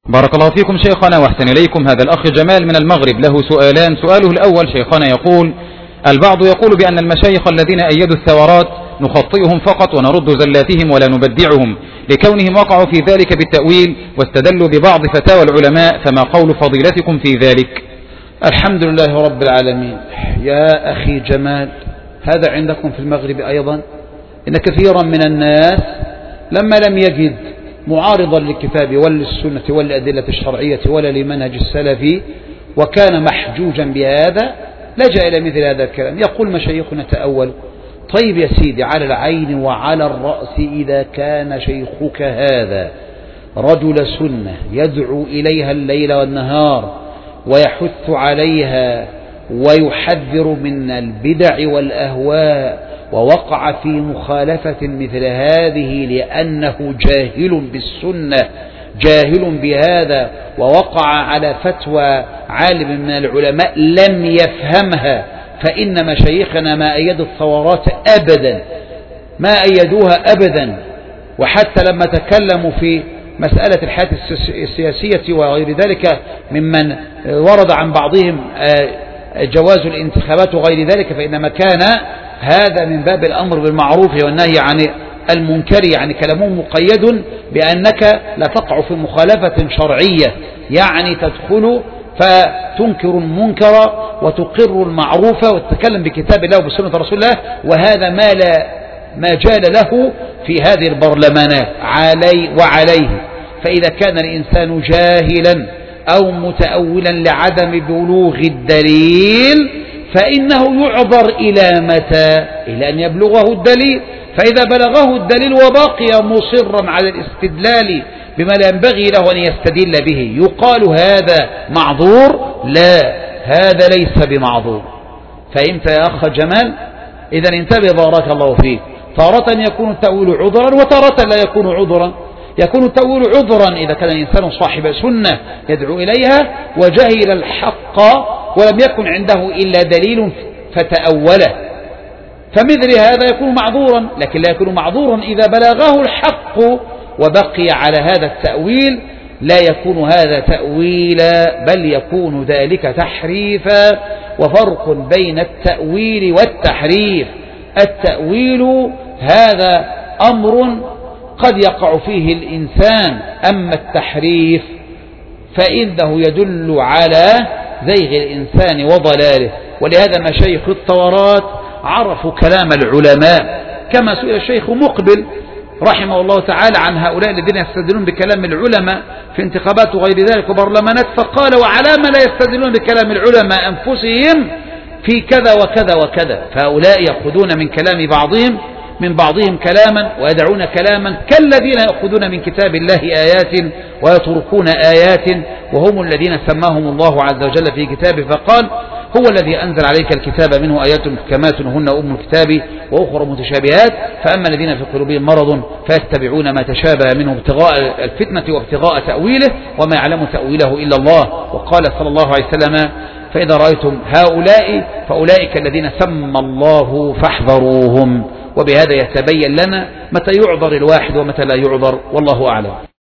بارك الله فيكم شيخنا واحسن إليكم. هذا الأخ جمال من المغرب له سؤالان. سؤاله الأول شيخنا يقول: البعض يقول بأن المشايخ الذين أيدوا الثورات نخطئهم فقط ونرد زلاتهم ولا نبدعهم لكونهم وقعوا في ذلك بالتأويل واستدلوا ببعض فتاوى العلماء، فما قول فضيلتكم في ذلك؟ الحمد لله رب العالمين. يا أخي جمال، هذا عندكم في المغرب أيضا إن كثيرا من الناس لما لم يجد معارضا للكتاب ولا للسنة ولا للأدلة الشرعية ولا لمنهج السلف وكان محجوجا بهذا لجأ إلى مثل هذا الكلام، يقول مشايخنا تأول. طيب يا سيدي، على العين وعلى الرأس إذا كان شيخك هذا رجل سنة يدعو إليها الليل والنهار ويحث عليها ويحذر من البدع والأهواء ووقع في مخالفة مثل هذه لأنه جاهل بالسنة جاهل بهذا ووقع على فتوى عالم من العلماء لم يفهمها، فإن مشايخنا ما أيدوا الثورات أبدا، ما أيدوها أبدا. وحتى لما تكلموا في مسألة الحياة السياسية وغير ذلك ممن ورد عن بعضهم جواز الانتخابات وغير ذلك، فإنما كان هذا من باب الأمر بالمعروف والنهي عن المنكر، يعني كلامهم مقيد بأنك لا تقع في مخالفة شرعية، يعني تدخل فتنكر المنكر وتقر المعروف وتتكلم بكتاب الله وبسنة رسول الله، وهذا ما جال له في هذه البرلمانات وعليه. فإذا كان الإنسان جاهلا أو متأولا لعدم بلوغ الدليل فإنه يعذر إلى متى؟ إلى أن يبلغه الدليل. فإذا بلغه الدليل وبقي مصرا على الاستدلال بما لا ينبغي له أن يستدل به يقال هذا معذور؟ لا، هذا ليس بمعذور. فهمت يا أخ جمال؟ إذا انتبه بارك الله فيك. تارة يكون التأويل عذرا وتارة لا يكون عذرا. يكون التأويل عذرا إذا كان الإنسان صاحب سنة يدعو إليها وجهل الحق ولم يكن عنده إلا دليل فتأوله، فمثل هذا يكون معذورا. لكن لا يكون معذورا إذا بلغه الحق وبقي على هذا التأويل، لا يكون هذا تأويلا بل يكون ذلك تحريفا. وفرق بين التأويل والتحريف. التأويل هذا أمر قد يقع فيه الإنسان، أما التحريف فإنه يدل على زيغ الإنسان وضلاله. ولهذا مشايخ الثورات عرفوا كلام العلماء، كما سئل الشيخ مقبل رحمه الله تعالى عن هؤلاء الذين يستدلون بكلام العلماء في انتخابات وغير ذلك وبرلمانات، فقال: وعلى ما لا يستدلون بكلام العلماء أنفسهم في كذا وكذا وكذا. فهؤلاء يأخذون من بعضهم كلاما ويدعون كلاما كالذين يأخذون من كتاب الله آيات ويتركون آيات، وهم الذين سماهم الله عز وجل في كتابه فقال: هو الذي أنزل عليك الكتاب منه آيات محكمات هن أم الكتاب وأخرى متشابهات، فأما الذين في قلوبهم مرض فيتبعون ما تشابه منه ابتغاء الفتنة وابتغاء تأويله وما يعلم تأويله إلا الله. وقال صلى الله عليه وسلم: فإذا رأيتم هؤلاء فأولئك الذين سمى الله فاحذروهم. وبهذا يتبين لنا متى يعذر الواحد ومتى لا يعذر، والله أعلم.